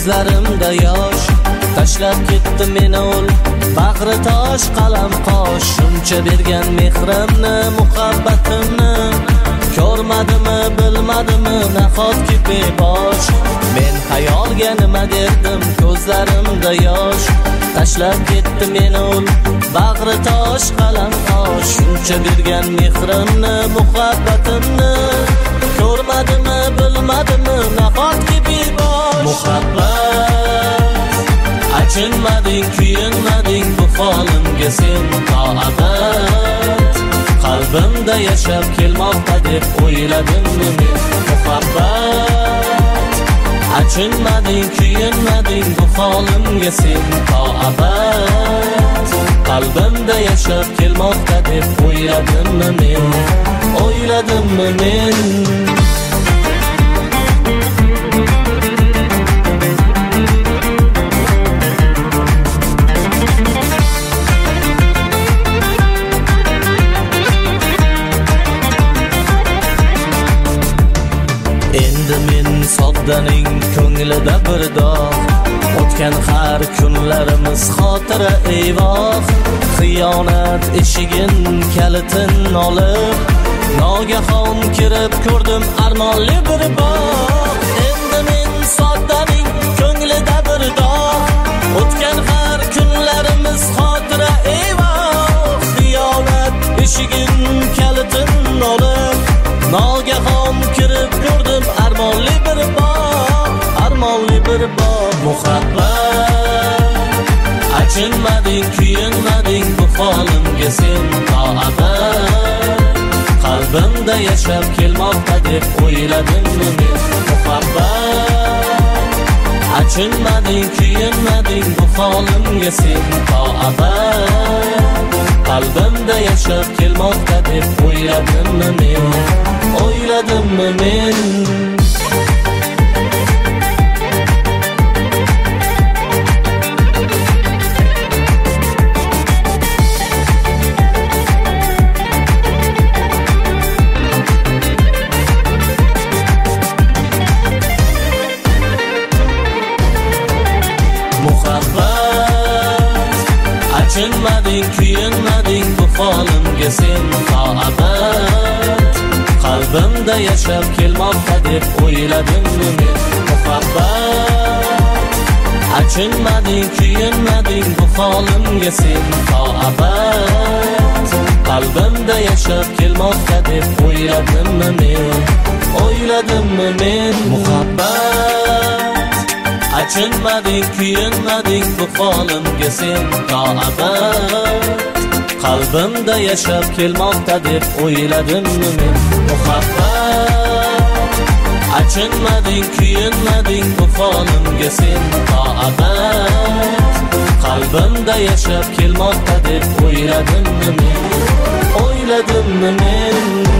ko'zlarimda yosh. Tashlab ketdi meni ul bag'ri tosh qalam qosh. Shuncha bergan mehrimni, muhabbatimni ko'rmadimi, bilmadimi, nahotki bebosh. Men xayolga nima derdim, ko'zlarimda yosh. Tashlab ketdi meni ul bag'ri tosh qalam qosh. Shuncha bergan mehrimni, muhabbatimni ko'rmadimi, bilmadimi, nahotki bebosh. Muhabbat, achinmading, kuyinmading bu holimga sen to abad. Qalbimda yashab kelmoqda deb o'yladimmi men. Muhabbat, achinmading, kuyinmading bu holimga sen to abad. Qalbimda yashab kelmoqda deb o'yladimmi men, o'yladimmi men. Endi men soddaning ko'nglida bir dog'. O'tgan har kunlarimiz xotira eyvoh. Xiyonat eshigin kalitin olib, nogahon kirib ko'rdim armonli bir bog'. Endi men soddaning ko'nglida bir dog'. O'tgan har kunlarimiz xotira eyvoh. Xiyonat eshigin kalitin olib, nogahon kirib ko'rdim armonli bir bog', armonli bir bog'. Muhabbat, achinmading, kuyinmading bu holimga sen to abad. Qalbimda yashab kelmoqda deb o'yladimmi men. Muhabbat, achinmading, kuyinmading bu holimga sen to abad. Qalbimda yashab kelmoqda deb o'yladimmi men, o'yladimmi men. Muhabbat, achinmading, kuyinmading bu holimga sen to abad. Qalbimda yashab kelmoqda deb o'yladimmi men. Muhabbat, achinmading, kuyinmading bu holimga sen to abad. Qalbimda yashab kelmoqda deb o'yladimmi men, o'yladimmi men. Muhabbat, achinmading, kuyinmading bu holimga sen to abad. Qalbimda yashab kelmoqda deb o'yladimmi men. Muhabbat, achinmading, kuyinmading bu holimga sen to abad. Qalbimda yashab kelmoqda deb o'yladimmi men, o'yladimmi men.